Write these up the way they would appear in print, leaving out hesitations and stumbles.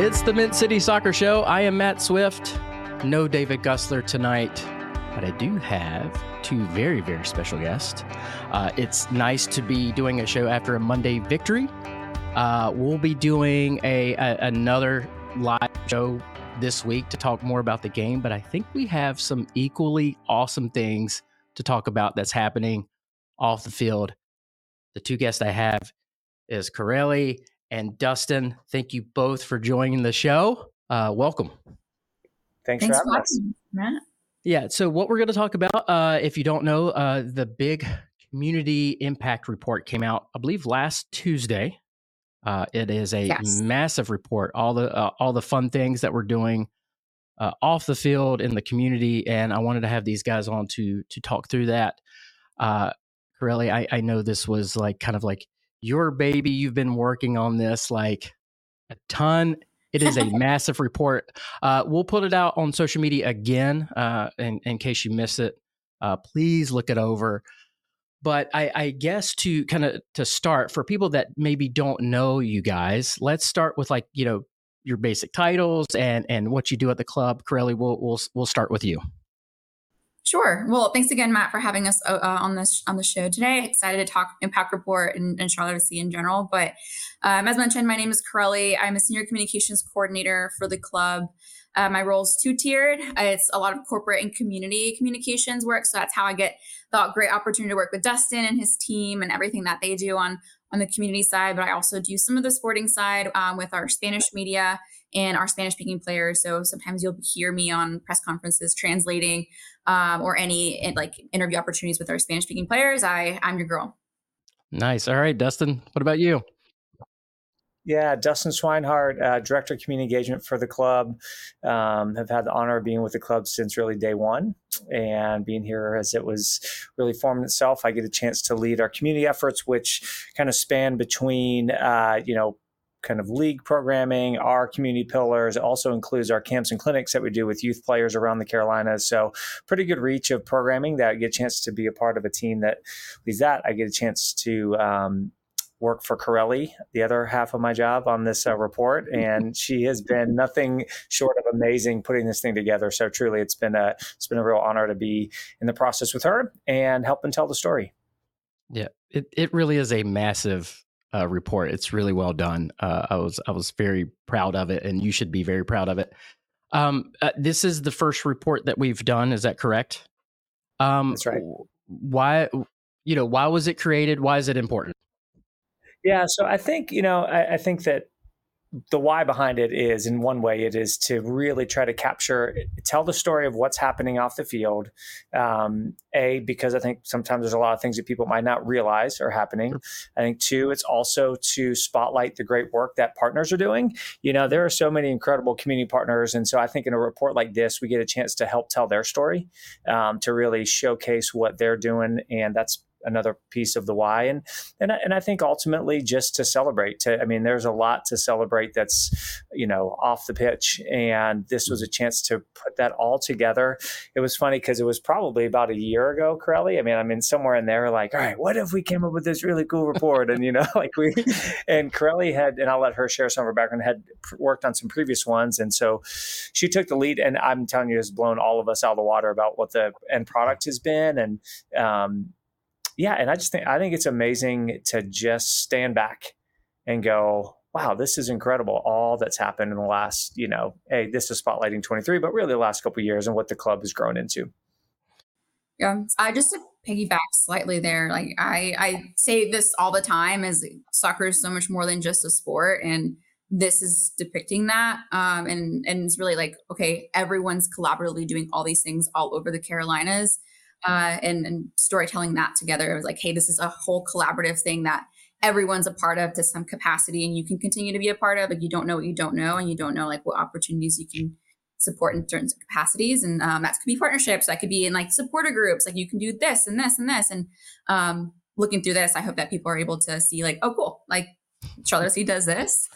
It's the Mint City Soccer Show. I am Matt Swift. No David Gussler tonight, but I do have two very, very special guests. It's nice to be doing a show after a Monday victory. We'll be doing another live show this week to talk more about the game, but I think we have some equally awesome things to talk about that's happening off the field. The two guests I have is Corelli and Dustin. Thank you both for joining the show. Welcome. Thanks for having us, Matt. Yeah, so what we're going to talk about, if you don't know, the big community impact report came out, I believe, last Tuesday. It is a massive report, all the fun things that we're doing off the field in the community, and I wanted to have these guys on to talk through that. Corelli, I know this was like kind of like your baby. You've been working on this like a ton. It is a massive report. We'll put it out on social media again, in case you miss it. Please look it over. But I guess to start, for people that maybe don't know you guys, let's start with your basic titles and what you do at the club. Corelli, we'll start with you. Sure. Well, thanks again, Matt, for having us on the show today. Excited to talk Impact Report and Charlotte FC in general. But as mentioned, my name is Corelli. I'm a senior communications coordinator for the club. My role is two-tiered. It's a lot of corporate and community communications work. So that's how I get the great opportunity to work with Dustin and his team and everything that they do on the community side. But I also do some of the sporting side with our Spanish media and our Spanish-speaking players. So sometimes you'll hear me on press conferences translating or any interview opportunities with our Spanish-speaking players. I'm your girl. Nice. All right, Dustin, what about you? Yeah, Dustin Swinehart, Director of Community Engagement for the club. Have had the honor of being with the club since really day one and being here as it was really forming itself. I get a chance to lead our community efforts, which kind of span between, kind of league programming, our community pillars. It also includes our camps and clinics that we do with youth players around the Carolinas. So pretty good reach of programming that I get a chance to be a part of a team that leads that. I get a chance to work for Corelli, the other half of my job on this report. And she has been nothing short of amazing putting this thing together. So truly, it's been a real honor to be in the process with her and helping tell the story. Yeah, it really is a massive report. It's really well done. I was very proud of it, and you should be very proud of it. This is the first report that we've done. Is that correct? That's right. Why was it created? Why is it important? Yeah, so I think, I think that the why behind it is, in one way, it is to really try to tell the story of what's happening off the field. Because I think sometimes there's a lot of things that people might not realize are happening. Sure. I think, two, it's also to spotlight the great work that partners are doing. There are so many incredible community partners. And so I think in a report like this, we get a chance to help tell their story, to really showcase what they're doing. And that's another piece of the why. And I think ultimately just to celebrate. There's a lot to celebrate that's, off the pitch. And this was a chance to put that all together. It was funny because it was probably about a year ago, Corelli. Somewhere in there, like, all right, what if we came up with this really cool report? And, and Corelli had, and I'll let her share some of her background, had worked on some previous ones. And so she took the lead, and I'm telling you, has blown all of us out of the water about what the end product has been. And, and I think it's amazing to just stand back and go, wow, this is incredible. All that's happened in the last, this is spotlighting 23, but really the last couple of years and what the club has grown into. Yeah, I just to piggyback slightly there. Like I say this all the time, is soccer is so much more than just a sport, and this is depicting that. And it's really like, okay, everyone's collaboratively doing all these things all over the Carolinas. And storytelling that together. It was like, hey, this is a whole collaborative thing that everyone's a part of to some capacity, and you can continue to be a part of. Like, you don't know what you don't know, and you don't know like what opportunities you can support in certain capacities. And that could be partnerships. That could be in like supporter groups. Like, you can do this and this and this. And looking through this, I hope that people are able to see like, oh, cool. Like Charlotte FC does this.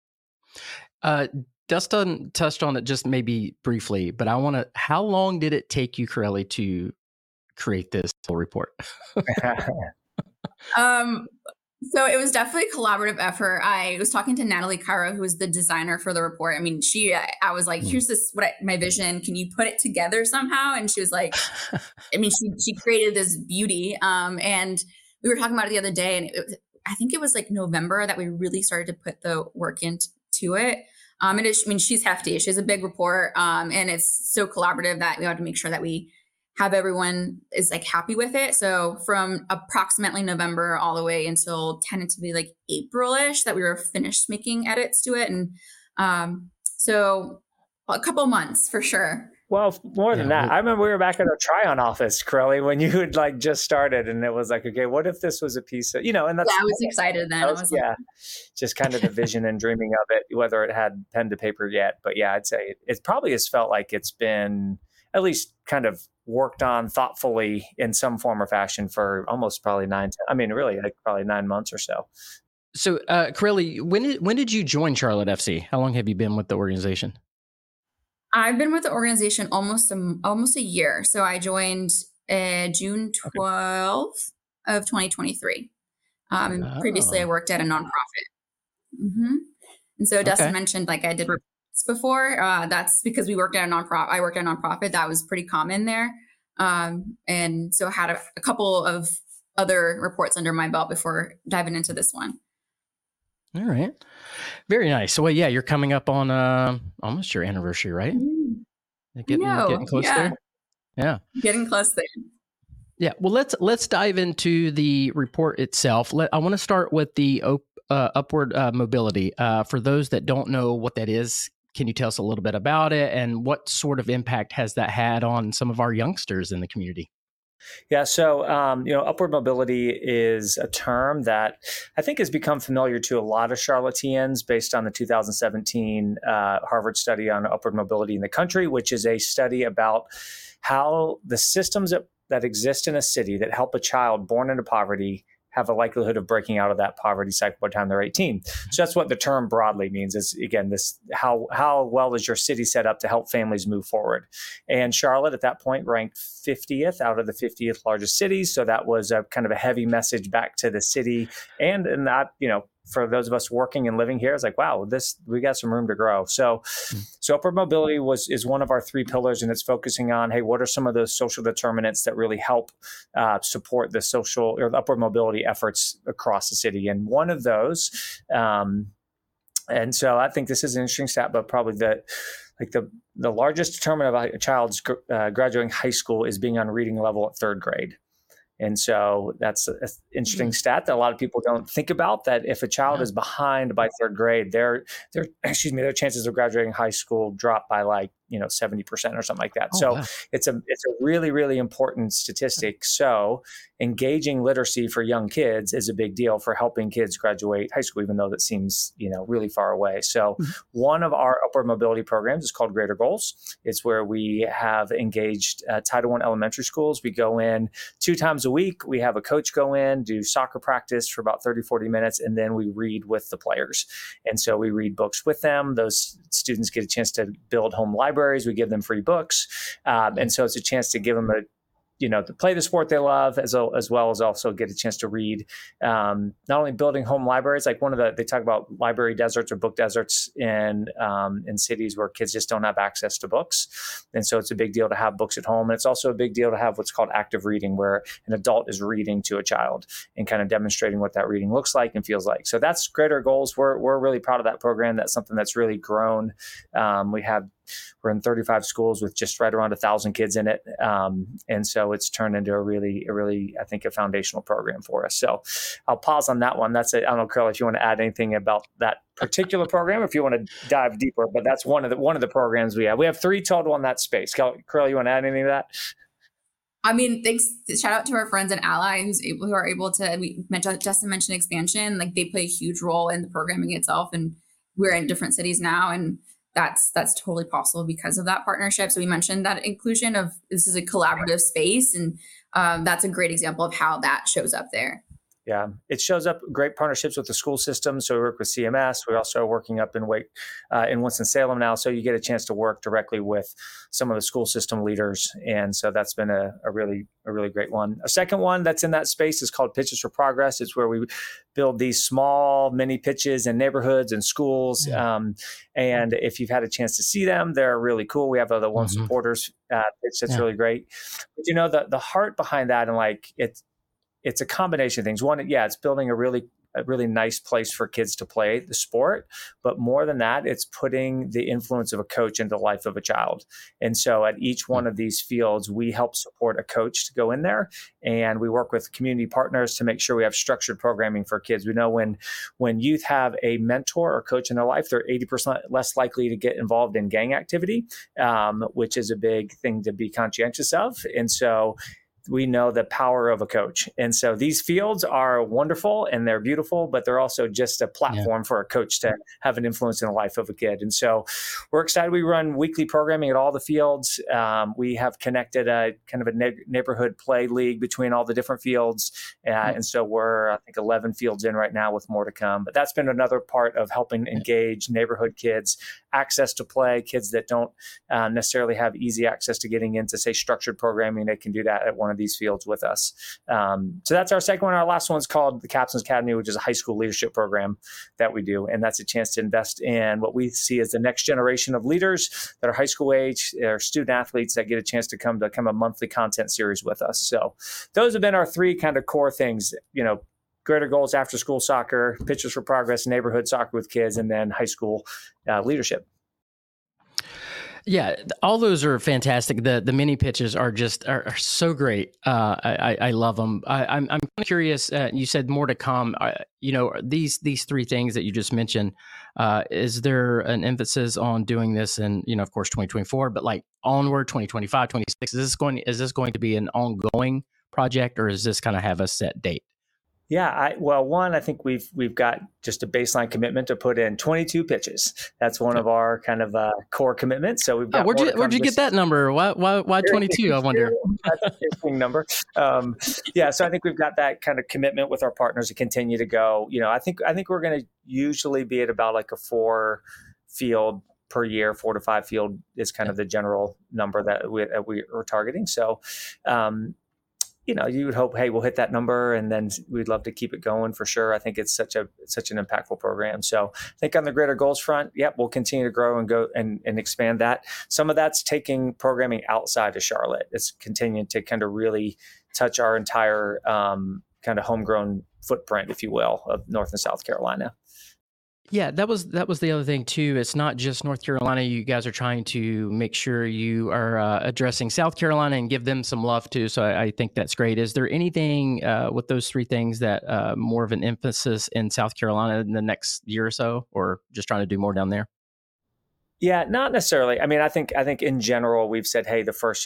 Yeah. Dustin touched on it just maybe briefly, but how long did it take you, Corelli, to create this whole report? So it was definitely a collaborative effort. I was talking to Natalie Cairo, who was the designer for the report. I mean, I was like, here's my vision. Can you put it together somehow? And she was like, I mean, she created this beauty. And we were talking about it the other day, and I think it was like November that we really started to put the work into it. I mean, she's hefty. She has a big report. And it's so collaborative that we had to make sure that we have everyone is like happy with it. So from approximately November all the way until tentatively like April-ish that we were finished making edits to it. And so a couple months for sure. Well, more than that, I remember we were back at our Tryon office, Corelli, when you had like just started, and it was like, okay, what if this was a piece of, and that's, I was excited then. Just kind of the vision and dreaming of it, whether it had pen to paper yet. But yeah, I'd say it probably has felt like it's been at least kind of worked on thoughtfully in some form or fashion for almost probably really like probably 9 months or so. So, Corelli, when did you join Charlotte FC? How long have you been with the organization? I've been with the organization almost a year. So I joined June 12th of 2023. And previously I worked at a nonprofit. Mm-hmm. And so Dustin mentioned like I did reports before. That's because we worked at a nonprofit. I worked at a nonprofit that was pretty common there. And so I had a couple of other reports under my belt before diving into this one. All right. Very nice. So, yeah, you're coming up on almost your anniversary, right? Getting close there. Yeah. Getting close there. Yeah. Well, let's dive into the report itself. I want to start with the upward mobility. For those that don't know what that is, can you tell us a little bit about it and what sort of impact has that had on some of our youngsters in the community? Yeah, so upward mobility is a term that I think has become familiar to a lot of Charlotteans based on the 2017 Harvard study on upward mobility in the country, which is a study about how the systems that exist in a city that help a child born into poverty have a likelihood of breaking out of that poverty cycle by the time they're 18. So that's what the term broadly means is, again, this how well is your city set up to help families move forward. And Charlotte at that point ranked 50th out of the 50th largest cities. So that was a kind of a heavy message back to the city. And that, for those of us working and living here, it's like, wow, we got some room to grow. So upward mobility is one of our three pillars, and it's focusing on, hey, what are some of those social determinants that really help support the social or the upward mobility efforts across the city? And one of those, and so I think this is an interesting stat, but probably the largest determinant of a child's graduating high school is being on reading level at third grade. And so that's an interesting stat that a lot of people don't think about, that if a child is behind by third grade, their chances of graduating high school drop by 70% or something like that. Wow. It's a really, really important statistic. So engaging literacy for young kids is a big deal for helping kids graduate high school, even though that seems, really far away. So one of our upward mobility programs is called Greater Goals. It's where we have engaged Title I elementary schools. We go in 2 times a week. We have a coach go in, do soccer practice for about 30, 40 minutes, and then we read with the players. And so we read books with them. Those students get a chance to build home libraries. We give them free books. And so it's a chance to give them to play the sport they love, as well as also get a chance to read. Not only building home libraries, like they talk about library deserts or book deserts in cities where kids just don't have access to books. And so it's a big deal to have books at home. And it's also a big deal to have what's called active reading, where an adult is reading to a child and kind of demonstrating what that reading looks like and feels like. So that's Greater Goals. We're really proud of that program. That's something that's really grown. We're in 35 schools with just right around 1,000 kids in it. And so it's turned into a really, I think, a foundational program for us. So I'll pause on that one. That's it. I don't know, Carol, if you want to add anything about that particular program, or if you want to dive deeper, but that's one of the programs we have. We have 3 total in that space. Carol, you want to add anything to that? I mean, thanks. Shout out to our friends and allies who are able to, Justin mentioned expansion, like they play a huge role in the programming itself. And we're in different cities now, and that's totally possible because of that partnership. So we mentioned that inclusion of this is a collaborative space, and that's a great example of how that shows up there. Yeah, it shows up great partnerships with the school system. So we work with CMS. We're also working up in in Winston-Salem now. So you get a chance to work directly with some of the school system leaders. And so that's been a really great one. A second one that's in that space is called Pitches for Progress. It's where we build these small mini pitches in neighborhoods and schools. Yeah. And if you've had a chance to see them, they're really cool. We have the One Supporters pitch that's really great. But the heart behind that, and like it's a combination of things. One, it's building a really nice place for kids to play the sport. But more than that, it's putting the influence of a coach into the life of a child. And so at each one of these fields, we help support a coach to go in there. And we work with community partners to make sure we have structured programming for kids. We know when youth have a mentor or coach in their life, they're 80% less likely to get involved in gang activity, which is a big thing to be conscientious of. And so we know the power of a coach. And so these fields are wonderful and they're beautiful, but they're also just a platform for a coach to have an influence in the life of a kid. And so we're excited. We run weekly programming at all the fields. We have connected a kind of a neighborhood play league between all the different fields. And so we're, I think, 11 fields in right now with more to come. But that's been another part of helping engage neighborhood kids, access to play, kids that don't necessarily have easy access to getting into, say, structured programming. They can do that at one of these fields with us. So that's our second one. Our last one's called the Captain's Academy, which is a high school leadership program that we do. And that's a chance to invest in what we see as the next generation of leaders that are high school age, or student athletes that get a chance to come a monthly content series with us. So those have been our three kind of core things, greater goals, after school soccer, Pitches for Progress, neighborhood soccer with kids, and then high school leadership. Yeah, all those are fantastic. The mini pitches are so great. I love them. I'm curious. You said more to come. These three things that you just mentioned. Is there an emphasis on doing this in, of course, 2024, but like onward, 2025, 26? Is this going to be an ongoing project, or is this kind of have a set date? Yeah, I think we've got just a baseline commitment to put in 22 pitches. That's one of our kind of core commitments. So we've got. Where'd you get that number? Why 22? I wonder. That's an interesting number. So I think we've got that kind of commitment with our partners to continue to go. I think we're going to usually be at about like a 4 field per year. 4 to 5 field is kind of the general number that we are targeting. So. You would hope, hey, we'll hit that number, and then we'd love to keep it going for sure. I think it's such an impactful program. So I think on the greater goals front, we'll continue to grow and go and expand that. Some of that's taking programming outside of Charlotte. It's continuing to kind of really touch our entire kind of homegrown footprint, if you will, of North and South Carolina. Yeah, that was the other thing too. It's not just North Carolina. You guys are trying to make sure you are addressing South Carolina and give them some love too. So I think that's great. Is there anything with those three things that more of an emphasis in South Carolina in the next year or so, or just trying to do more down there? Yeah, not necessarily. I mean, I think in general, we've said, hey, the first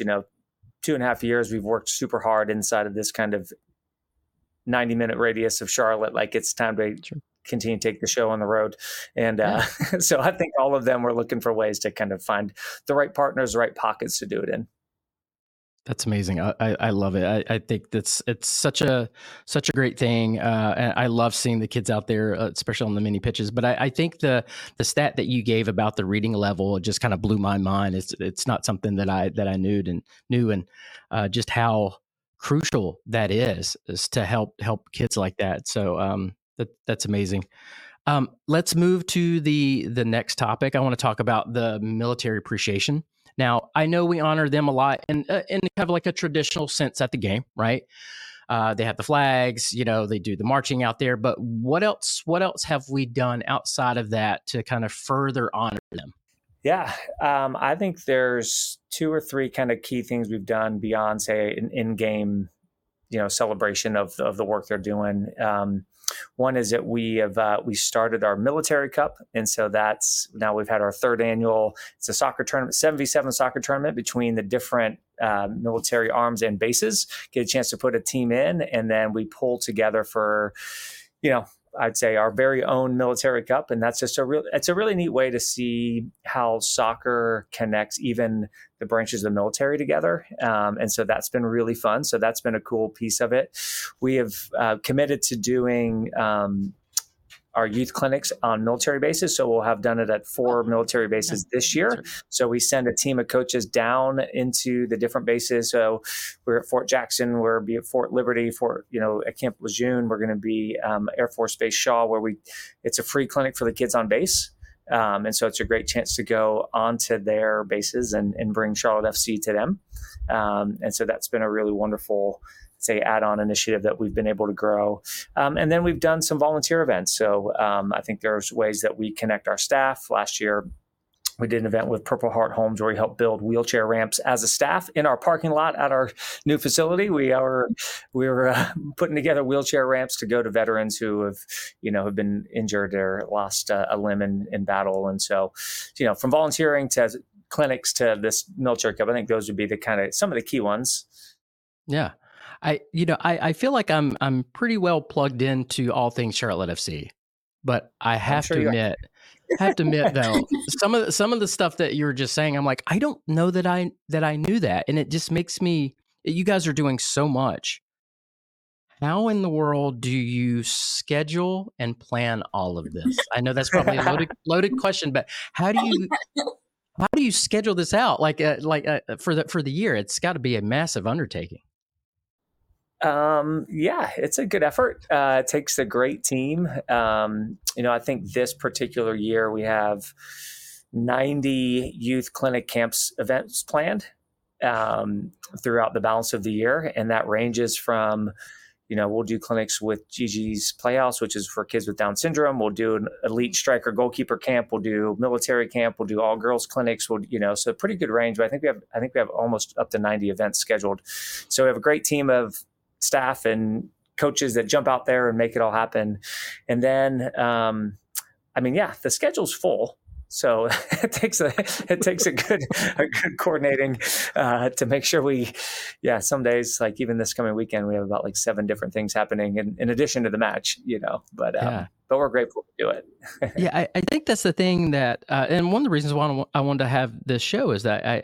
2.5 years, we've worked super hard inside of this kind of 90-minute radius of Charlotte. Like, it's time to continue to take the show on the road. And so I think all of them were looking for ways to kind of find the right partners, the right pockets to do it in. That's amazing. I love it. I think it's such a great thing. And I love seeing the kids out there, especially on the mini pitches. But I think the stat that you gave about the reading level just kind of blew my mind. It's not something that I knew and just how crucial that is to help kids like that. So that's amazing. Let's move to the next topic. I want to talk about the military appreciation. Now, I know we honor them a lot in kind of like a traditional sense at the game, right? They have the flags, they do the marching out there. But what else have we done outside of that to kind of further honor them? Yeah, I think there's 2 or 3 kind of key things we've done beyond, say, an in-game, celebration of the work they're doing. One is that we started our military cup. And so now we've had our 3rd annual, it's a soccer tournament, 7v7 soccer tournament between the different military arms and bases, get a chance to put a team in. And then we pull together for, I'd say our very own military cup. And that's just it's a really neat way to see how soccer connects even the branches of the military together. And so that's been really fun. So that's been a cool piece of it. We have committed to doing our youth clinics on military bases. So we'll have done it at 4 military bases this year. So we send a team of coaches down into the different bases. So we're at Fort Jackson, we're at Fort Liberty, at Camp Lejeune, we're going to be Air Force Base Shaw, where it's a free clinic for the kids on base. And so it's a great chance to go onto their bases and bring Charlotte FC to them. And so that's been a really wonderful, say, add-on initiative that we've been able to grow. And then we've done some volunteer events. So I think there's ways that we connect our staff. Last year, we did an event with Purple Heart Homes where we helped build wheelchair ramps as a staff in our parking lot at our new facility. We were putting together wheelchair ramps to go to veterans who have been injured or lost a limb in battle. And so, from volunteering to clinics to this military cup, I think those would be some of the key ones. Yeah. I feel like I'm pretty well plugged into all things Charlotte FC, but I have to admit though, some of the stuff that you were just saying, I'm like, I don't know that I knew that, and it just makes me. You guys are doing so much. How in the world do you schedule and plan all of this? I know that's probably a loaded question, but how do you schedule this out? For the year, it's got to be a massive undertaking. It's a good effort. It takes a great team. I think this particular year we have 90 youth clinic camps events planned throughout the balance of the year. And that ranges from, we'll do clinics with Gigi's Playhouse, which is for kids with Down syndrome. We'll do an elite striker goalkeeper camp. We'll do military camp. We'll do all girls clinics. So a pretty good range. But I think we have almost up to 90 events scheduled. So we have a great team of staff and coaches that jump out there and make it all happen. And then, the schedule's full. So it takes a good coordinating to make sure some days, like even this coming weekend, we have about 7 different things happening in addition to the match, but we're grateful to do it. Yeah. I think that's the thing that, and one of the reasons why I wanted to have this show is that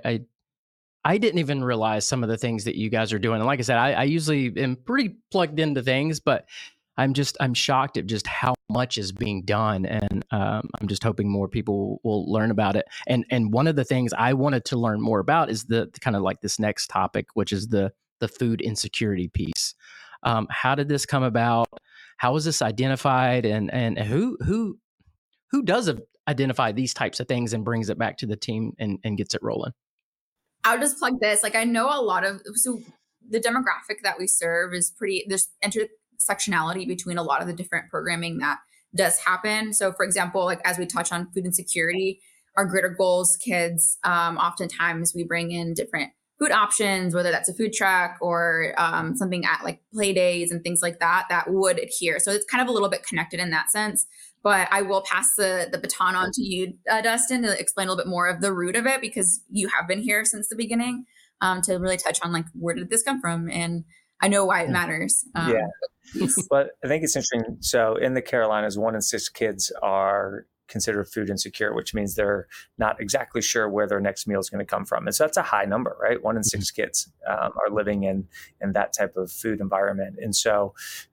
I didn't even realize some of the things that you guys are doing. And like I said, I usually am pretty plugged into things, but I'm shocked at just how much is being done. And I'm just hoping more people will learn about it. And one of the things I wanted to learn more about is the kind of like this next topic, which is the food insecurity piece. How did this come about? How was this identified? And who does identify these types of things and brings it back to the team and gets it rolling? I'll just plug this. I know so the demographic that we serve is there's intersectionality between a lot of the different programming that does happen. So for example, as we touch on food insecurity, our Greater Goals kids, oftentimes we bring in different food options, whether that's a food truck or something at play days and things like that would adhere. So it's kind of a little bit connected in that sense. But I will pass the baton on to you, Dustin, to explain a little bit more of the root of it, because you have been here since the beginning, to really touch on where did this come from? And I know why it matters. But I think it's interesting. So in the Carolinas, 1 in 6 kids are considered food insecure, which means they're not exactly sure where their next meal is going to come from. And so that's a high number, right? 1 in 6 kids are living in that type of food environment. And so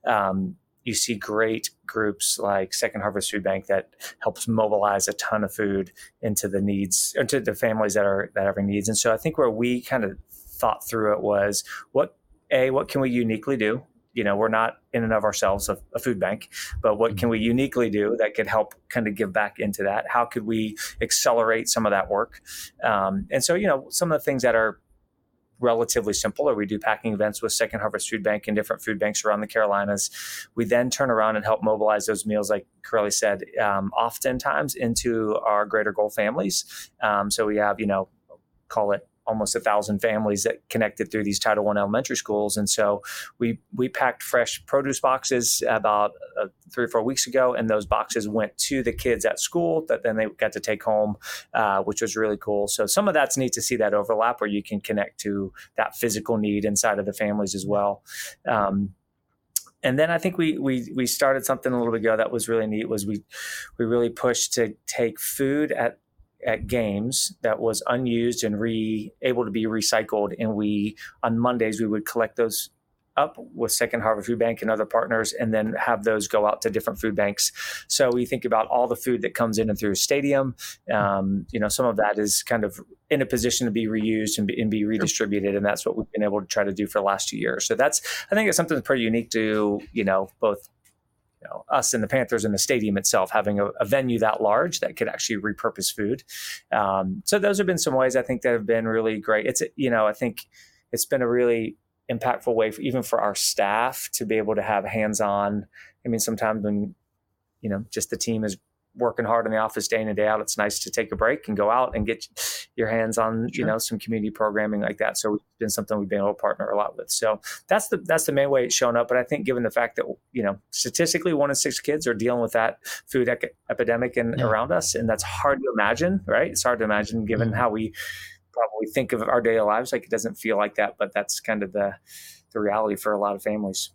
you see great groups like Second Harvest Food Bank that helps mobilize a ton of food into the needs, into the families that are having needs. And so I think where we kind of thought through it was what can we uniquely do? We're not in and of ourselves a food bank, but what can we uniquely do that could help kind of give back into that? How could we accelerate some of that work? And so, some of the things that are relatively simple, or we do packing events with Second Harvest Food Bank and different food banks around the Carolinas. We then turn around and help mobilize those meals, like Corelli said, oftentimes into our Greater Goal families. So we have, call it almost 1,000 families that connected through these Title I elementary schools. And so we packed fresh produce boxes about 3 or 4 weeks ago, and those boxes went to the kids at school that then they got to take home, which was really cool. So some of that's neat to see that overlap where you can connect to that physical need inside of the families as well. And then I think we started something a little bit ago that was really neat. Was we really pushed to take food at games that was unused and able to be recycled, and on Mondays we would collect those up with Second Harvest Food Bank and other partners, and then have those go out to different food banks. So we think about all the food that comes in and through a stadium. Some of that is kind of in a position to be reused and be redistributed, and that's what we've been able to try to do for the last 2 years. So I think it's something that's pretty unique to both us and the Panthers and the stadium itself, having a venue that large that could actually repurpose food. So those have been some ways I think that have been really great. I think it's been a really impactful way even for our staff to be able to have hands-on. I mean, sometimes when, just the team is working hard in the office day in and day out, it's nice to take a break and go out and get your hands on, some community programming like that. So it's been something we've been able to partner a lot with. So that's the main way it's shown up. But I think given the fact that, statistically 1 in 6 kids are dealing with that food epidemic around us, and that's hard to imagine, right? It's hard to imagine given how we probably think of our daily lives. Like, it doesn't feel like that, but that's kind of the reality for a lot of families.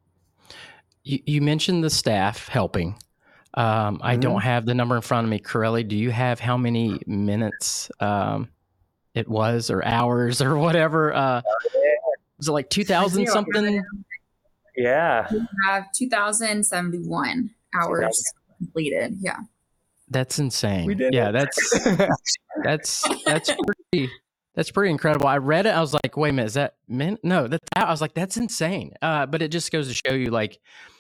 You mentioned the staff helping. I don't have the number in front of me. Corelli, do you have how many minutes it was, or hours, or whatever? Was it like 2,000 something? Yeah. We have 2,071 hours completed. Yeah. That's insane. We did. Yeah, that's pretty incredible. I read it. I was like, wait a minute, is that min? No, I was like, that's insane. But it just goes to show you, like,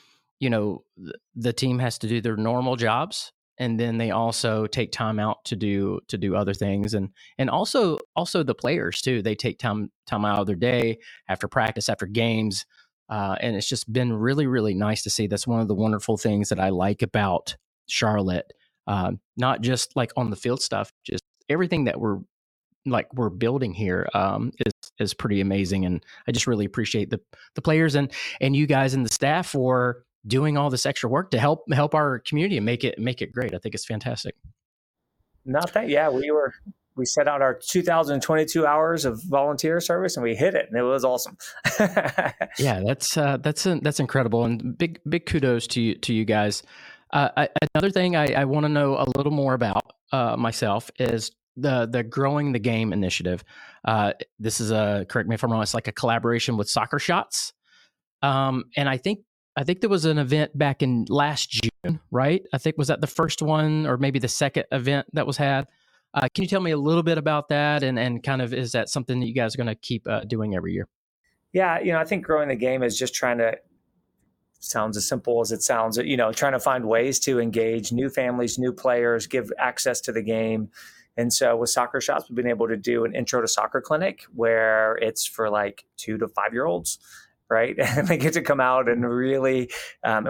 the team has to do their normal jobs, and then they also take time out to do other things, and also the players too. They take time out of their day after practice, after games, and it's just been really, really nice to see. That's one of the wonderful things that I like about Charlotte. Not just like on the field stuff, just everything that we're building here is pretty amazing, and I just really appreciate the players and you guys and the staff for doing all this extra work to help our community and make it great. I think it's fantastic. We set out our 2022 hours of volunteer service, and we hit it, and it was awesome. Yeah, that's incredible, and big kudos to you guys. Another thing I want to know a little more about myself is the Growing the Game initiative. This is correct me if I'm wrong, it's like a collaboration with Soccer Shots. And I think there was an event back in last June, right? I think, was that the first one or maybe the second event that was had? Can you tell me a little bit about that, and kind of, is that something that you guys are going to keep doing every year? Yeah, I think Growing the Game is just sounds as simple as it sounds, trying to find ways to engage new families, new players, give access to the game. And so with Soccer Shots, we've been able to do an intro to soccer clinic where it's for like 2 to 5 year olds, right? And they get to come out and really, and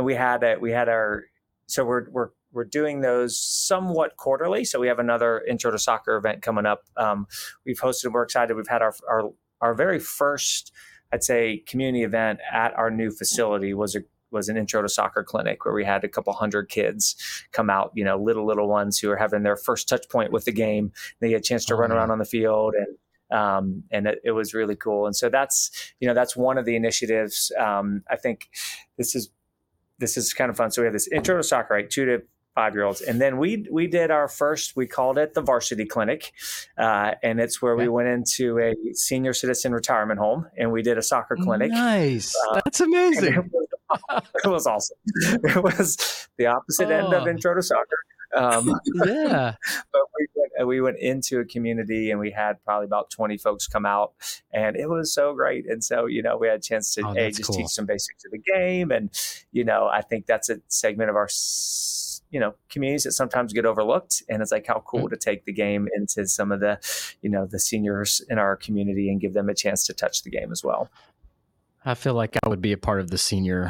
so we're doing those somewhat quarterly. So we have another intro to soccer event coming up. We've hosted, we're excited. We've had our very first, I'd say, community event at our new facility was an intro to soccer clinic where we had a couple hundred kids come out, little ones who are having their first touch point with the game. They get a chance to run around on the field, and it was really cool. And so that's one of the initiatives. I think this is kind of fun. So we have this intro to soccer, right? 2 to 5 year olds. And then we did our first, we called it the Varsity Clinic. And it's where we went into a senior citizen retirement home and we did a soccer clinic. Nice. That's amazing. It was awesome. It was the opposite end of intro to soccer. Yeah. But we went into a community and we had probably about 20 folks come out, and it was so great. And so, we had a chance to teach some basics of the game. And, I think that's a segment of our, communities that sometimes get overlooked. And it's like, how cool to take the game into some of the, the seniors in our community and give them a chance to touch the game as well. I feel like I would be a part of the senior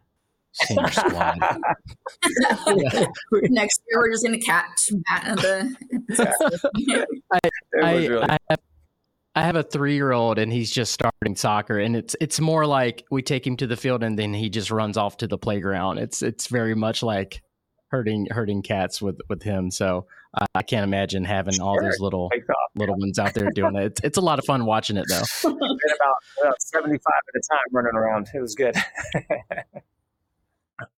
squad. Next year, we're just going to catch Matt at the. I have a 3-year-old and he's just starting soccer, and it's more like we take him to the field and then he just runs off to the playground. It's very much like herding cats with him. So I can't imagine having all those little ones out there doing it. It's a lot of fun watching it though. About 75 at a time running around. It was good.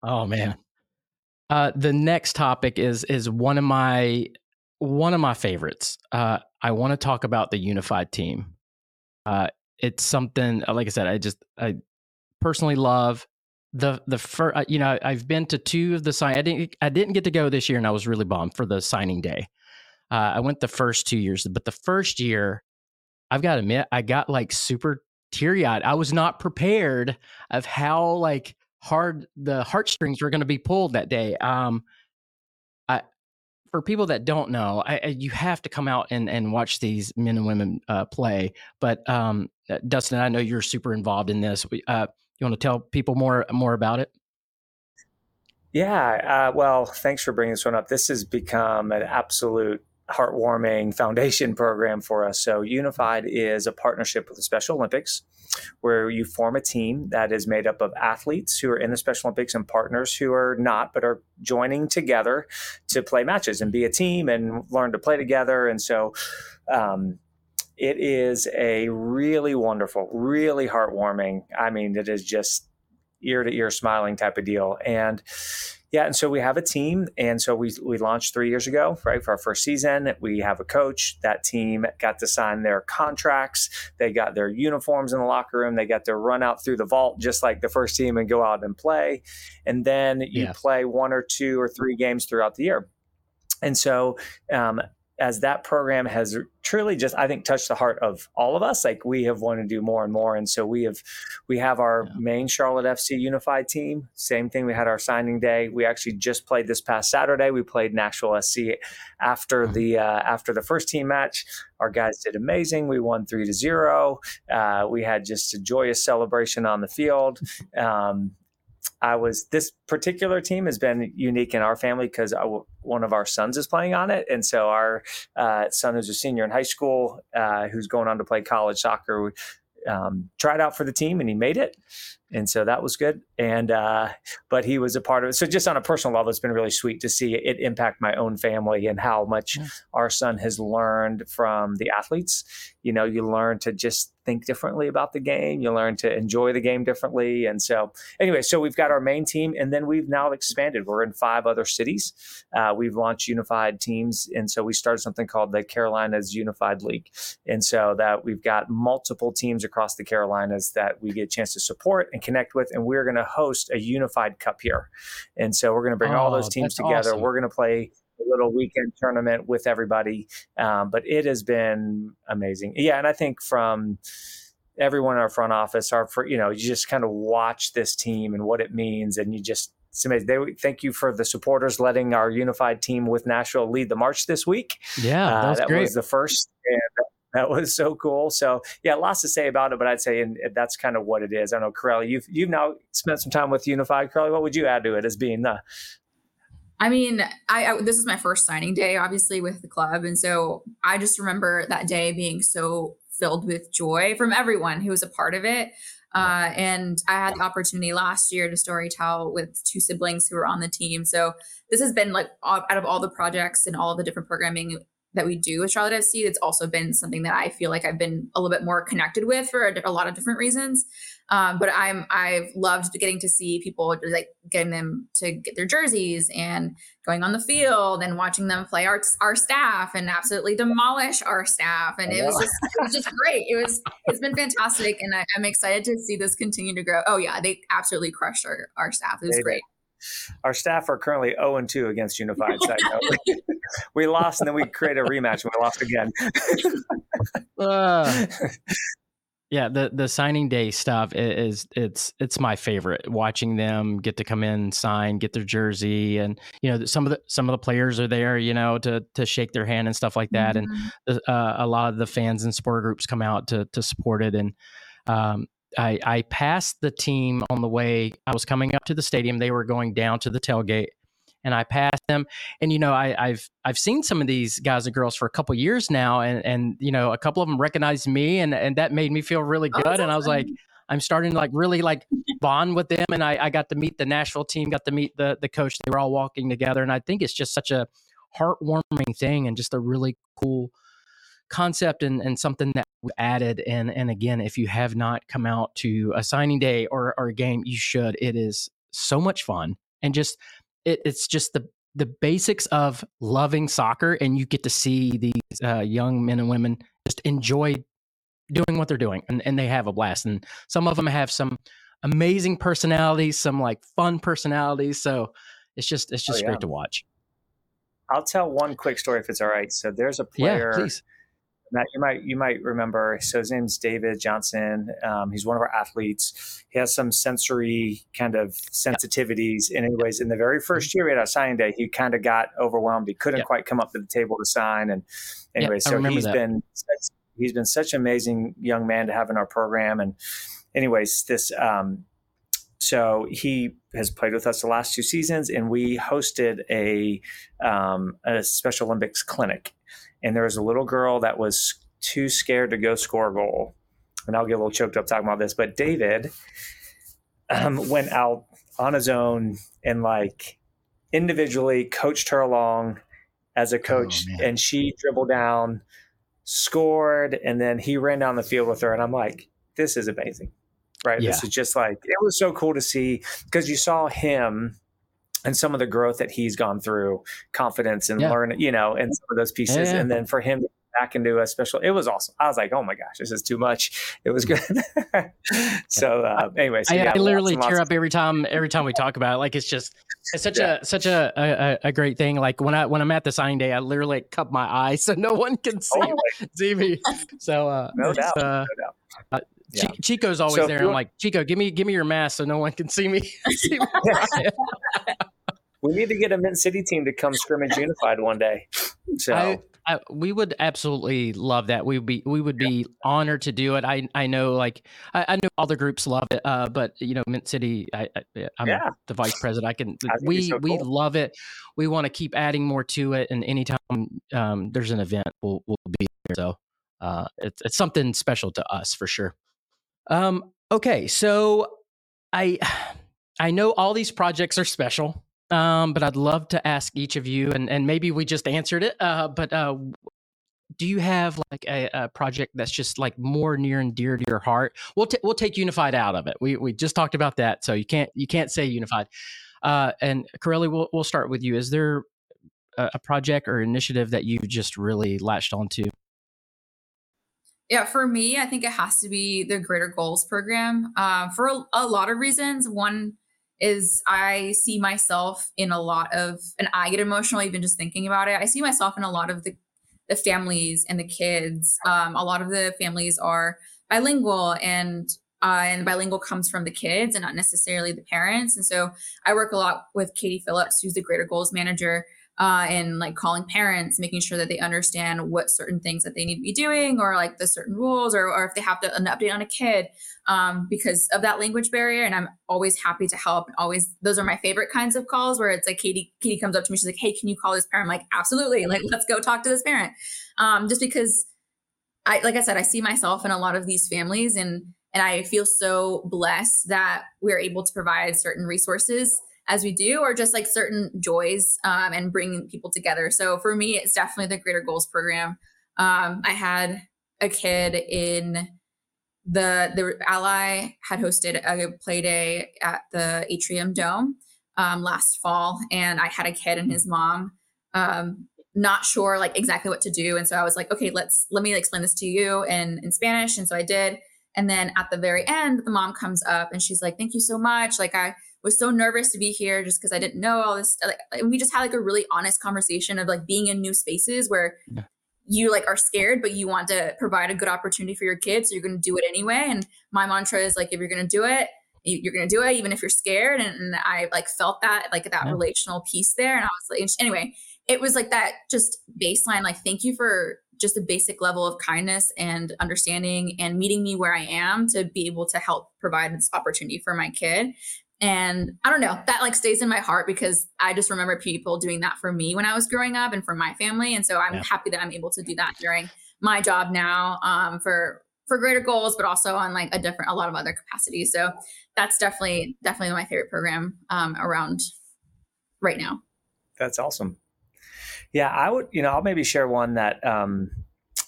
Oh man. The next topic is one of my favorites. I want to talk about the unified team. It's something, like I said, I personally love the first. I've been to two of the sign. I didn't get to go this year, and I was really bummed for the signing day. I went the first 2 years, but the first year, I've got to admit, I got like super teary eyed. I was not prepared of how like hard the heartstrings were going to be pulled that day. I, for people that don't know, you have to come out and watch these men and women play. But Dustin, I know you're super involved in this. You want to tell people more about it? Yeah, well, thanks for bringing this one up. This has become an absolute heartwarming foundation program for us. So, Unified is a partnership with the Special Olympics, where you form a team that is made up of athletes who are in the Special Olympics and partners who are not, but are joining together to play matches and be a team and learn to play together. And so, it is a really wonderful, really heartwarming. I mean, it is just ear to ear smiling type of deal. And yeah, and so we have a team. And so we launched 3 years ago, right, for our first season. We have a coach. That team got to sign their contracts. They got their uniforms in the locker room. They got to run out through the vault just like the first team and go out and play. And then you play 1 or 2 or 3 games throughout the year. And so as that program has truly just, I think, touched the heart of all of us, like we have wanted to do more and more. And so we have our main Charlotte FC Unified team. Same thing. We had our signing day. We actually just played this past Saturday. We played Nashville SC after the first team match. Our guys did amazing. We won 3-0. We had just a joyous celebration on the field. This particular team has been unique in our family because one of our sons is playing on it. And so our son, who's a senior in high school, who's going on to play college soccer, tried out for the team and he made it. And so that was good. And, but he was a part of it. So just on a personal level, it's been really sweet to see it impact my own family and how much our son has learned from the athletes. You know, you learn to just think differently about the game. You learn to enjoy the game differently. And so anyway, so we've got our main team and then we've now expanded. We're in 5 other cities. We've launched unified teams. And so we started something called the Carolinas Unified League. And so that we've got multiple teams across the Carolinas that we get a chance to support and connect with. And we're going to host a unified cup here. And so we're going to bring all those teams together. Awesome. We're going to play a little weekend tournament with everybody. But it has been amazing. Yeah. And I think from everyone in our front office, you just kind of watch this team and what it means. And it's amazing. Thank you for the supporters letting our unified team with Nashville lead the march this week. Yeah, that great. was the first. And that was so cool. So yeah, lots to say about it, but I'd say and that's kind of what it is. I know, Corelli, you've now spent some time with Unified. Corelli, what would you add to it as being the? I mean, this is my first signing day, obviously, with the club. And so I just remember that day being so filled with joy from everyone who was a part of it. And I had the opportunity last year to storytell with 2 siblings who were on the team. So this has been like out of all the projects and all the different programming that we do with Charlotte FC, it's also been something that I feel like I've been a little bit more connected with for a lot of different reasons. But I've loved getting to see people, like getting them to get their jerseys and going on the field and watching them play our staff and absolutely demolish our staff. And it was just great. It's been fantastic. And I'm excited to see this continue to grow. Oh yeah, they absolutely crushed our staff. It was great. Our staff are currently 0-2 against Unified. We lost and then we created a rematch and we lost again. Yeah, the signing day stuff it's my favorite. Watching them get to come in, sign, get their jersey, and some of the players are there, to shake their hand and stuff like that. Mm-hmm. And a lot of the fans and support groups come out to support it. And I passed the team on the way. I was coming up to the stadium. They were going down to the tailgate, and I passed them. And I've seen some of these guys and girls for a couple of years now, and a couple of them recognized me, and that made me feel really good. And I was like, I'm starting to really bond with them. And I got to meet the Nashville team, got to meet the coach. They were all walking together, and I think it's just such a heartwarming thing and just a really cool concept and something that we added. And again, if you have not come out to a signing day or a game, you should. It is so much fun. and just it's just the basics of loving soccer, and you get to see these young men and women just enjoy doing what they're doing, and they have a blast. And some of them have some amazing personalities, some like fun personalities. So it's just great to watch. I'll tell one quick story if it's all right. So there's a player that you might remember. So his name's David Johnson. He's one of our athletes. He has some sensory kind of sensitivities. And anyways, in the very first year we had our signing day, he kind of got overwhelmed. He couldn't quite come up to the table to sign. And anyway, so he's been such an amazing young man to have in our program. And anyways, so he has played with us the last 2 seasons, and we hosted a Special Olympics clinic. And there was a little girl that was too scared to go score a goal. And I'll get a little choked up talking about this, but David went out on his own and like individually coached her along as a coach, and she dribbled down, scored, and then he ran down the field with her. And I'm like, this is amazing, right? Yeah. This is just like, it was so cool to see, because you saw him and some of the growth that he's gone through, confidence and learning, and some of those pieces. And then for him to get back into a special, it was awesome. I was like, oh my gosh, this is too much. It was good. So anyway, I literally tear up every time we talk about it. Like, it's such a great thing. Like when I'm at the signing day, I literally cup my eyes so no one can see me. So no doubt. Chico's always there. I'm like, Chico, give me your mask so no one can see me. We need to get a Mint City team to come scrimmage unified one day. So we would absolutely love that. We would be honored to do it. I know, like I know all the groups love it, but Mint City, I'm the vice president. We love it. We want to keep adding more to it, and anytime there's an event, we'll be there. So it's something special to us for sure. Okay, so I know all these projects are special. But I'd love to ask each of you, and maybe we just answered it, but do you have like a project that's just like more near and dear to your heart? We'll take Unified out of it. We just talked about that, so you can't say Unified. And Corelli, we'll start with you. Is there a project or initiative that you just really latched onto? Yeah, for me, I think it has to be the Greater Goals program for a lot of reasons. One is I see myself in a lot of, and I get emotional even just thinking about it. I see myself in a lot of the families and the kids. A lot of the families are bilingual, and bilingual comes from the kids and not necessarily the parents. And so I work a lot with Katie Phillips, who's the Greater Goals manager, and like calling parents, making sure that they understand what certain things that they need to be doing, or like the certain rules, or if they have an update on a kid, because of that language barrier. And I'm always happy to help. And those are my favorite kinds of calls, where it's like Katie comes up to me, she's like, hey, can you call this parent? I'm like, absolutely. Like, let's go talk to this parent. Just because like I said, I see myself in a lot of these families, and I feel so blessed that we're able to provide certain resources as we do, or just like certain joys, and bringing people together. So for me, it's definitely the Greater Goals program. I had a kid in the Ally had hosted a play day at the Atrium Dome last fall, and I had a kid and his mom not sure like exactly what to do. And so I was like, okay, let me explain this to you in Spanish. And so I did. And then at the very end, the mom comes up and she's like, thank you so much. Like, I was so nervous to be here just because I didn't know all this. And we just had like a really honest conversation of like being in new spaces where you like are scared, but you want to provide a good opportunity for your kids. So you're going to do it anyway. And my mantra is like, if you're going to do it, you're going to do it, even if you're scared. And I like felt that, like that relational piece there. And I was like, anyway, it was like that just baseline, like, thank you for just a basic level of kindness and understanding and meeting me where I am to be able to help provide this opportunity for my kid. And I don't know, that like stays in my heart because I just remember people doing that for me when I was growing up and for my family. And so I'm happy that I'm able to do that during my job now, for Greater Goals, but also on like a lot of other capacities. So that's definitely my favorite program around right now. That's awesome. Yeah, I would, I'll maybe share one that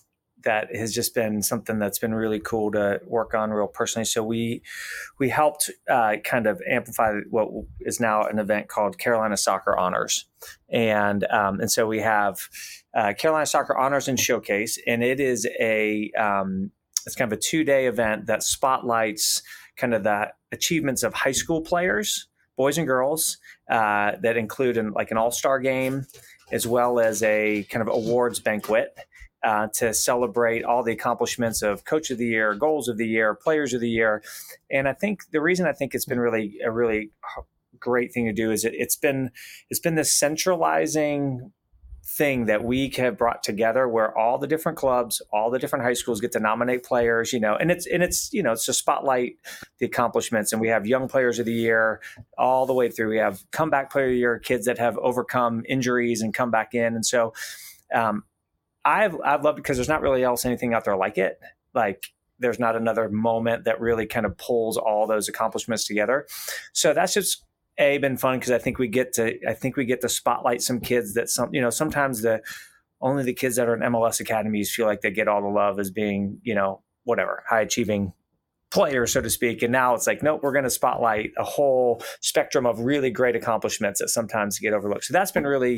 that has just been something that's been really cool to work on real personally. So we helped kind of amplify what is now an event called Carolina Soccer Honors. And so we have Carolina Soccer Honors and Showcase, and it is it's kind of a 2-day event that spotlights kind of the achievements of high school players, boys and girls, that include an all-star game, as well as a kind of awards banquet to celebrate all the accomplishments of Coach of the Year, Goals of the Year, Players of the Year. And I think the reason I think it's been really a really great thing to do is it's been this centralizing thing that we have brought together where all the different clubs, all the different high schools get to nominate players, and it's to spotlight the accomplishments. And we have young players of the year all the way through. We have comeback player of the year, kids that have overcome injuries and come back in. And so I've loved it because there's not really anything out there like it. Like there's not another moment that really kind of pulls all those accomplishments together. So that's just been fun because I think we get to spotlight some kids that sometimes only the kids that are in MLS academies feel like they get all the love as being, whatever, high achieving players, so to speak. And now it's like, nope, we're going to spotlight a whole spectrum of really great accomplishments that sometimes get overlooked. So that's been really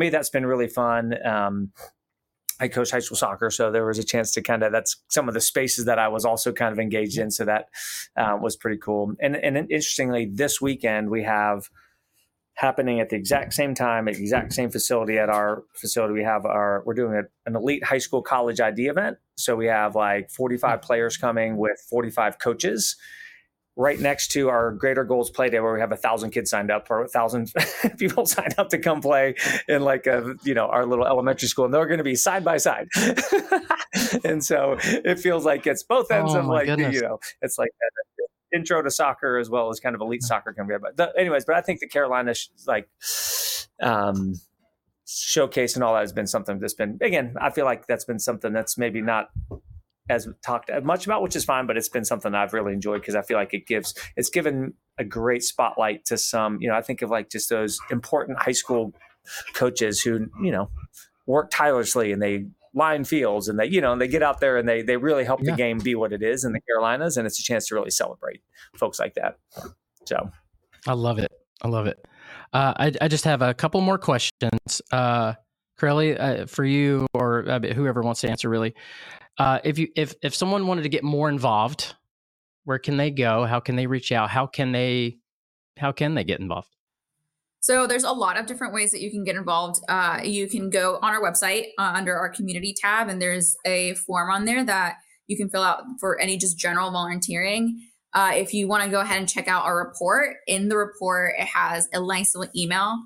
fun. I coach high school soccer, so there was a chance to that's some of the spaces that I was also kind of engaged in. So that was pretty cool. And interestingly, this weekend we have happening at the exact same time, at the exact same facility at our facility. We're doing an elite high school college ID event. So we have like 45 players coming with 45 coaches right next to our Greater Goals Play Day, where we have 1,000 kids signed up, or 1,000 people signed up to come play in our little elementary school, and they're going to be side by side. And so it feels like it's both ends of it's like an intro to soccer as well as kind of elite soccer can be. But I think the Carolina showcase and all that has been something that's been, again, I feel like that's been something that's maybe not as talked much about, which is fine, but it's been something I've really enjoyed because I feel like it's given a great spotlight to some, I think of like just those important high school coaches who, work tirelessly and they line fields and they get out there and they really help the game be what it is in the Carolinas. And it's a chance to really celebrate folks like that. So I love it. I just have a couple more questions. Corelli, for you or whoever wants to answer really. If someone wanted to get more involved, where can they go? How can they reach out? How can they get involved? So there's a lot of different ways that you can get involved. You can go on our website under our community tab, and there's a form on there that you can fill out for any just general volunteering. If you want to go ahead and check out our report, in the report, it has a nice little email,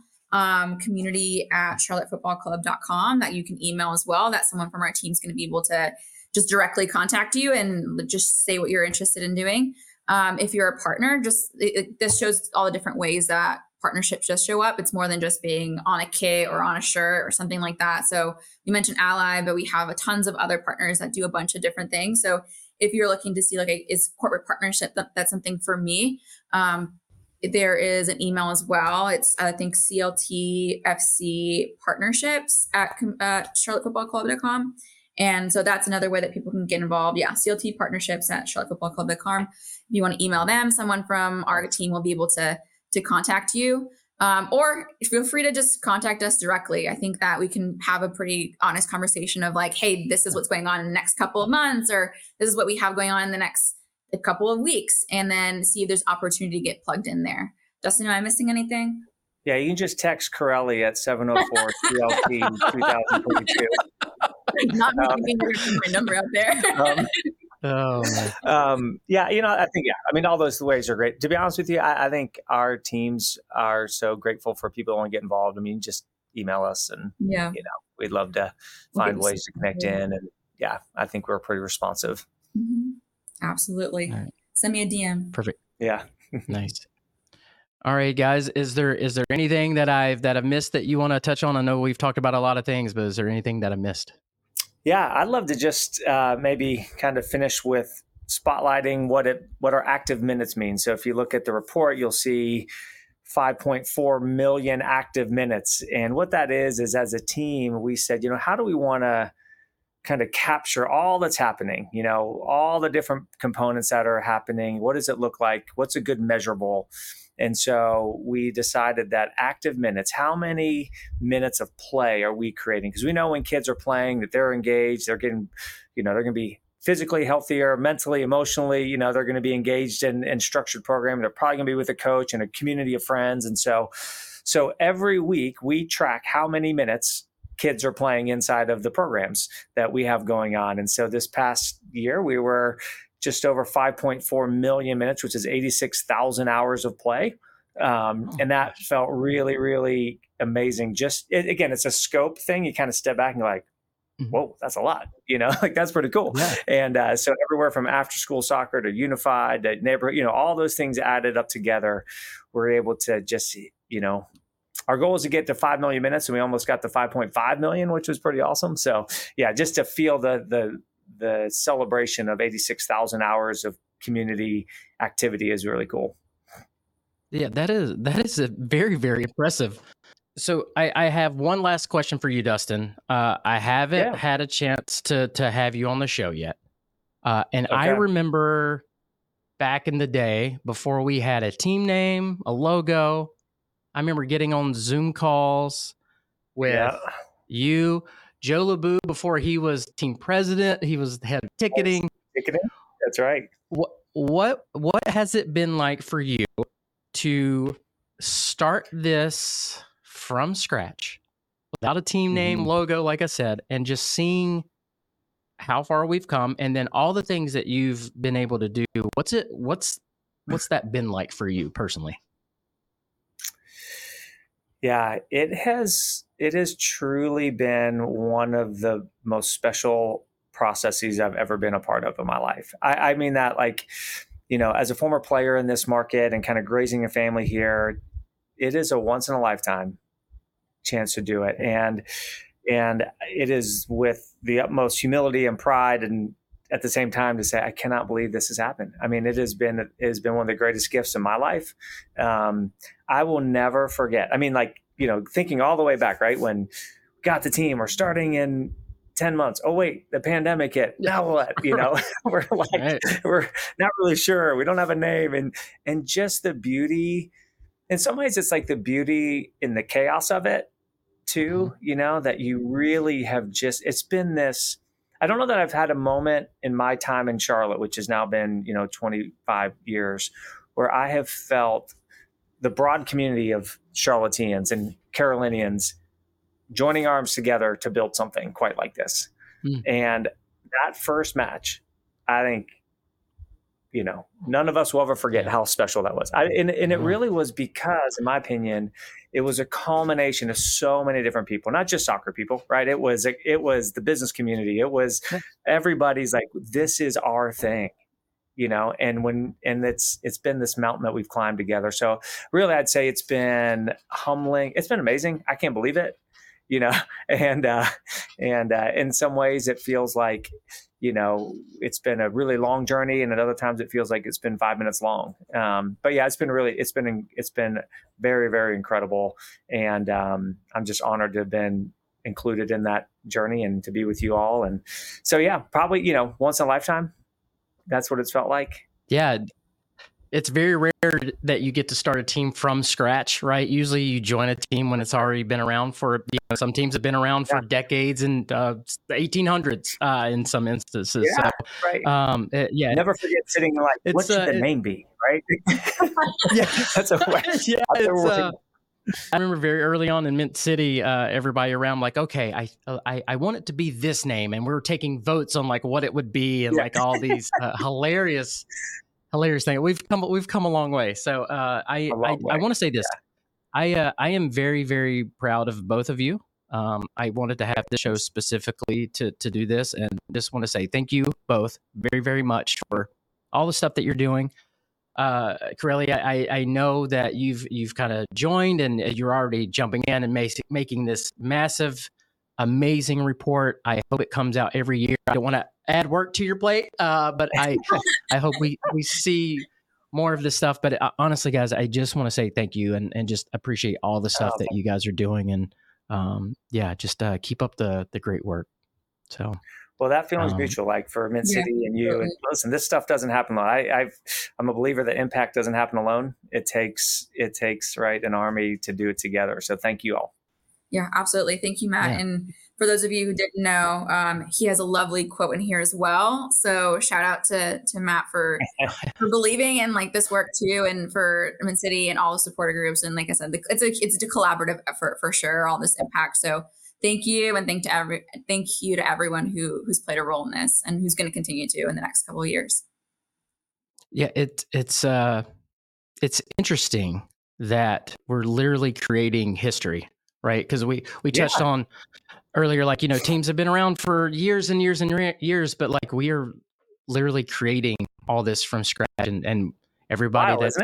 community@charlottefootballclub.com, that you can email as well. That someone from our team is going to be able to just directly contact you and just say what you're interested in doing. If you're a partner, this shows all the different ways that partnerships just show up. It's more than just being on a kit or on a shirt or something like that. So you mentioned Ally, but we have tons of other partners that do a bunch of different things. So if you're looking to see is corporate partnership, that's something for me. There is an email as well. It's, I think, CLTFC partnerships at charlottefootballclub.com. And so that's another way that people can get involved. Yeah, CLT partnerships at charlottefootballclub.com. If you want to email them, someone from our team will be able to contact you. Or feel free to just contact us directly. I think that we can have a pretty honest conversation of like, hey, this is what's going on in the next couple of months, or this is what we have going on in the next couple of weeks, and then see if there's opportunity to get plugged in there. Justin, am I missing anything? Yeah, you can just text Corelli at 704-CLT-2022. Not me keeping my number out there. All those ways are great. To be honest with you, I think our teams are so grateful for people who want to get involved. I mean, just email us and, we'd love to find ways to connect in. And I think we're pretty responsive. Mm-hmm. Absolutely. Right. Send me a DM. Perfect. Yeah. Nice. All right, guys. Is there anything that I've missed that you want to touch on? I know we've talked about a lot of things, but is there anything that I missed? Yeah, I'd love to just maybe kind of finish with spotlighting what our active minutes mean. So if you look at the report, you'll see 5.4 million active minutes. And what that is as a team, we said, how do we want to kind of capture all that's happening, all the different components that are happening. What does it look like? What's a good measurable? And so we decided that active minutes, how many minutes of play are we creating? Because we know when kids are playing that they're engaged, they're getting, they're going to be physically healthier, mentally, emotionally, they're going to be engaged in structured programming. They're probably going to be with a coach and a community of friends. And so every week we track how many minutes kids are playing inside of the programs that we have going on. And so this past year, we were just over 5.4 million minutes, which is 86,000 hours of play. And that felt really, really amazing. Again, it's a scope thing. You kind of step back and you're like, whoa, that's a lot, like that's pretty cool. Yeah. And so everywhere from after school soccer to unified, to neighborhood, all those things added up together, we're able to just, our goal is to get to 5 million minutes, and we almost got to 5.5 million, which was pretty awesome. So yeah, just to feel the celebration of 86,000 hours of community activity is really cool. Yeah, that is a very, very impressive. So I have one last question for you, Dustin. I haven't had a chance to have you on the show yet. And okay. I remember back in the day, before we had a team name, a logo, I remember getting on Zoom calls with you, Joe LeBou, before he was team president. He was the head of ticketing. That's right. What has it been like for you to start this from scratch without a team name, logo, like I said, and just seeing how far we've come, and then all the things that you've been able to do? What's that been like for you personally? Yeah, it has truly been one of the most special processes I've ever been a part of in my life. I mean that, like, as a former player in this market and kind of raising a family here, it is a once in a lifetime chance to do it. And it is with the utmost humility and pride, and at the same time to say, I cannot believe this has happened. I mean, it has been one of the greatest gifts in my life. I will never forget. I mean, like, thinking all the way back, right? When we got the team, we're starting in 10 months. Oh, wait, the pandemic hit. Now what? We're like, right. We're not really sure. We don't have a name. And just the beauty, in some ways, it's like the beauty in the chaos of it too, that you really have it's been this, I don't know that I've had a moment in my time in Charlotte, which has now been, 25 years, where I have felt the broad community of Charlotteans and Carolinians joining arms together to build something quite like this. And that first match, I think, none of us will ever forget how special that was. And it really was because, in my opinion, it was a culmination of so many different people, not just soccer people, right? It was the business community. It was everybody's like, this is our thing, and it's been this mountain that we've climbed together. So really, I'd say it's been humbling. It's been amazing. I can't believe it, and in some ways it feels like, it's been a really long journey, and at other times it feels like it's been 5 minutes long. But yeah, it's been very, very incredible. And I'm just honored to have been included in that journey and to be with you all. And so, yeah, probably, once in a lifetime, that's what it's felt like. Yeah. It's very rare that you get to start a team from scratch, right? Usually you join a team when it's already been around for, some teams have been around for decades, and the 1800s in some instances. Yeah, so, right. Never forget sitting like, what should the name be, right? Yeah, that's a way. Yeah, I remember very early on in Mint City, everybody around like, okay, I want it to be this name, and we were taking votes on like what it would be, and like all these hilarious thing. We've come a long way. So I want to say this. Yeah. I am very, very proud of both of you. I wanted to have the show specifically to do this, and just want to say thank you both very, very much for all the stuff that you're doing. Corelli, I know that you've kind of joined, and you're already jumping in and making this massive, amazing report. I hope it comes out every year. I don't want to add work to your plate, but I hope we see more of this stuff. But honestly, guys, I just want to say thank you, and just appreciate all the stuff that you guys are doing. And just keep up the great work. So, Well, that feeling's mutual, like for Mint City and you. And listen, this stuff doesn't happen alone. I'm a believer that impact doesn't happen alone. It takes right, an army to do it together. So thank you all. Yeah, absolutely. Thank you, Matt. Yeah. And for those of you who didn't know, he has a lovely quote in here as well. So shout out to Matt for believing in like this work too, and for Mint City and all the supporter groups. And like I said, it's a collaborative effort for sure, all this impact. So thank you, and thank you to everyone who's played a role in this and who's going to continue to in the next couple of years. Yeah, it's interesting that we're literally creating history, right? Because we touched on earlier, like, teams have been around for years and years and years, but like we are literally creating all this from scratch, and everybody that's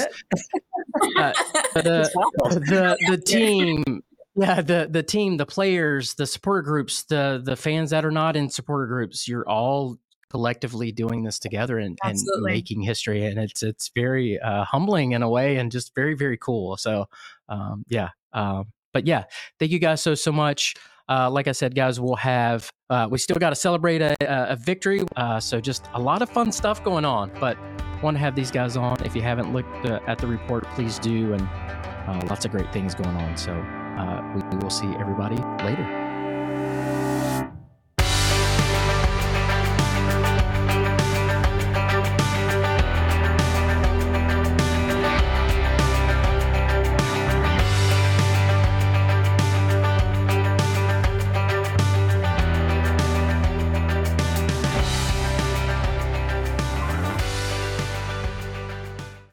the team. Yeah, the team, the players, the supporter groups, the fans that are not in supporter groups, you're all collectively doing this together and making history. And it's very humbling in a way, and just very, very cool. So, but yeah, thank you guys so much. Like I said, guys, we'll have, we still got to celebrate a victory. So just a lot of fun stuff going on, but want to have these guys on. If you haven't looked at the report, please do. And lots of great things going on. So we will see everybody later.